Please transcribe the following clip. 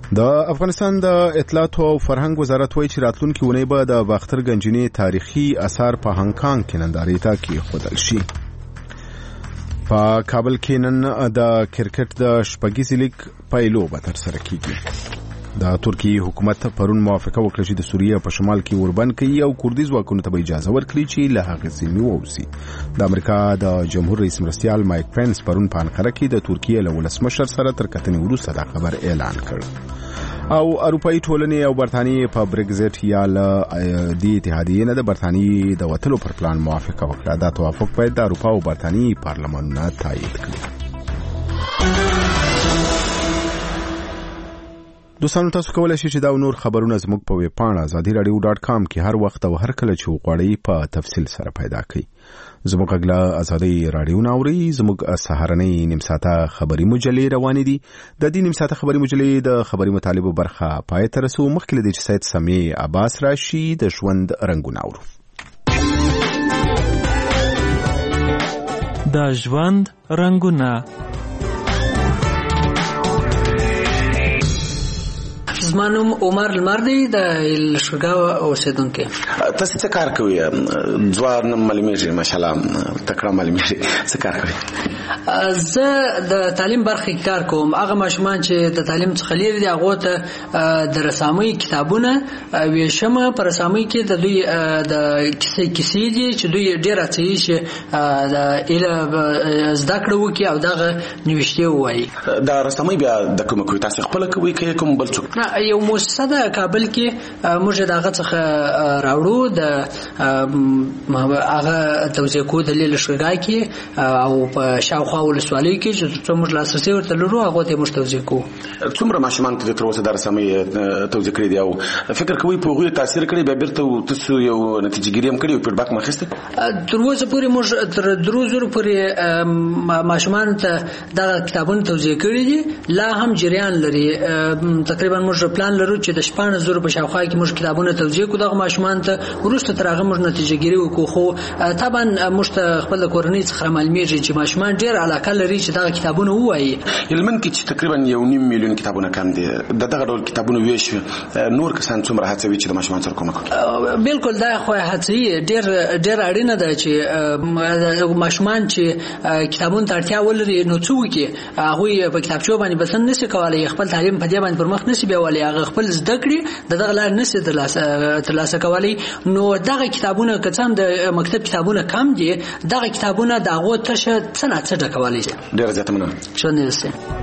د افغانستان د اطلاعات او فرهنګ وزارت وایي چې راتلونکي اونۍ به د باختر گنجینې تاریخي آثار په هانګ کانګ کې نندارې ته کېښودل شي. په کابل کې نن د کرکټ د شپږیزې لیګ پیلو به ترسره کیږي. د ترکیې حکومت پرون موافقه وکړه چې د سوریه په شمال کې اوربند کوي او کردي ځواکونو ته به اجازه ورکړي چې له هغې سیمې ووځي. د امریکا د جمهور رئیس مرستیال مایک پینس پرون په انقره کې د ترکیې له ولسمشر سره تر کتنې وروسته دا خبر اعلان کړ. او اروپایي ټولنې او برتانیې په برگزټ یا له دې اتحادیې نه د برتانیې د وتلو پر پلان موافقه وکړه. دا توافق باید د اروپا او برتانیې پارلمانونه تایید کړي. دوستانو تاسو کولای شئ چې دا نور خبرونه زموږ په ویب پاڼه azadiradio.com کې هر وخت او هر کله چې وغواړئ په تفصیل سره پیدا کړئ. زموږ اګلا ازادي رادیو ناوري زموږ سهارنۍ نیم ساعته خبري مجلې روانې دي. د دې نیم ساعته خبري مجلې د خبري مطالبو برخه پای ته رسو. مخکې له دې چې سید سمې عباس راشي د ژوند رنگونه اورو. د ژوند رنگونه زمانم عمر لمر دی د لشګاو اوسیدونکو. تاسو څه کار کوئ؟ ځوان معلومیږي ماشاءالله تکړه معلومیږي. څه کار کوئ؟ زه د تعلیم برخه کې کار کوم. هغه ماشومان چې د تعلیم څخه لري دي هغه ته د رسامۍ کتابونه ویشم. پر رسامۍ کې د دوی د کیسې دي چې دوی ډیر اڅي چې د زده کړو کې او دغه نوښتي وایي. د رسامۍ بیا د کوم کوي تاسو خپل کوي کې کوم بل څوک؟ یو مؤسسه د کابل کې موږ دغه څخه راوړو د هغه توزیع کو د لشګا کې او په شاوخوا ولسوالۍ کې چې څومره لاسرسي ورته لرو هغه ته موږ توزیع کو. څومره ماشومان ته تر اوسه درسمې توزیع کړی دی او فکر کوي په غوي تاثیر کړی به بیرته تاسو یو نتیجه ګیریم کړی او فیډبک مخسته؟ تر اوسه پورې موږ تر دروزور پورې ماشومان ته دغه کتابونه توزیع کړی دي. لا هم جریان لري. تقریبا موږ پلان لرو چې د 15,000 په شاوخوا کې موږ کتابونه توزیع کوو. دغه ماشومان ته ورسته تر هغه موږ نتیجه ګیری وکړو. خو طبعا موږ ته خپل کورنۍ څخه معلومیږي چې ماشومان ډیر علاقه لري چې دغه کتابونه وایي. علمن کې چې تقریبا 1.5 میلیون کتابونه کم دي. دغه ډول کتابونه ویش نور کسان څومره هڅوي چې د ماشومان سره کومک وکړي؟ بالکل دا خو هڅي ډیر اړینه ده چې ماشومان چې کتابونه ته اړتیا ولري نو څوک هغه په کتابچو باندې بسن نشي کولای خپل تعلیم په دې باندې پرمخ نشي بیاولای. هغه خپل زده کړي دغه لار نشي ترلاسه کولای. نو دغه کتابونه کڅام د مکتب کتابونه کم دي. دغه کتابونه دغه تشه څنګه ډکولای شي. ډیر زیات مننه. شونې